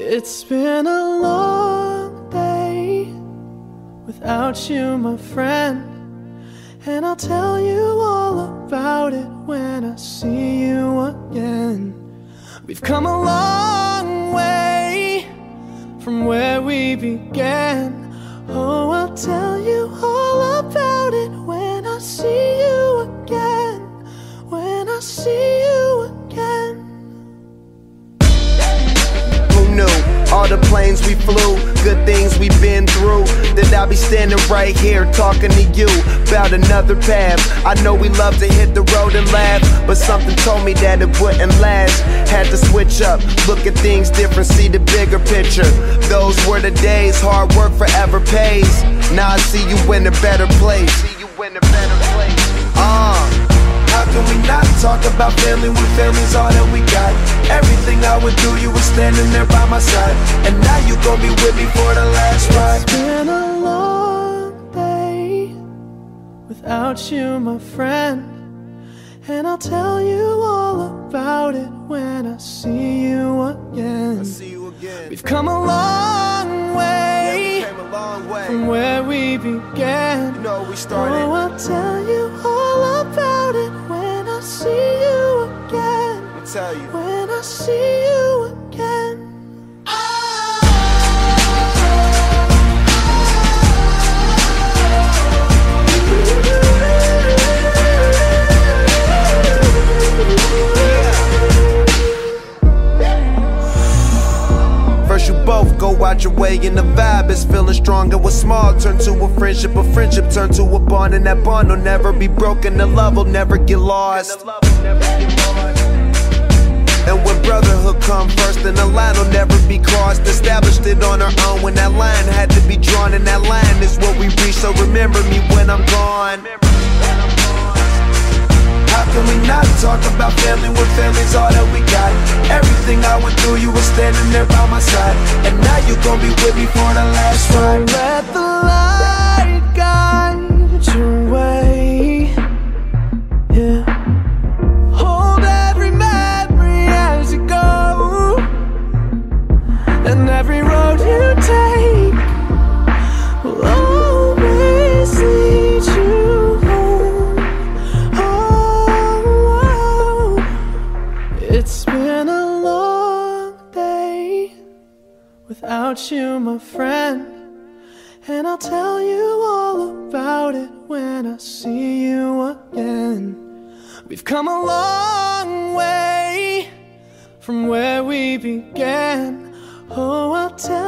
It's been a long day without you, my friend, and I'll tell you all about it when I see you again. We've come a long way from where we began. Oh, I'll tell you all about it when I see you again. When I see you again. Who knew? All the planes we flew, good things we've been through, that I'll be standing right here talking to you about another path. I know we love to hit the road and laugh, but something told me that it wouldn't last. Had to switch up, look at things different, see the bigger picture. Those were the days, hard work forever pays. Now I see you in a better place. How can we not talk about family when family's all that we got? Everything I would do, you were standing there by my side, and now you gon' be with me for the last ride. It's been a long day without you, my friend, and I'll tell you all about it when I see you again. We've come a long way, from where we began. You know, we started. Oh, I'll tell you all about it when I see you again. Let me tell you. When I see you again. First you both go out your way and the vibe is feeling strong. And what's small turn to a friendship turn to a bond, and that bond will never be broken. The love will never get lost. And when brotherhood come first, then the line will never be crossed. Established it on our own when that line had to be drawn, and that line is what we reach. So remember me when I'm gone. How can we not talk about family when family's all that we got? Everything I went through, you were standing there by my side, and now you gon' be with me for the last ride. Let the light guide your way. Yeah. Hold every memory as you go, and every road you take will always lead you home. Oh, it's been a long day without you, my friend, and I'll tell you all about it when I see you again. We've come a long way from where we began. Oh, I'll tell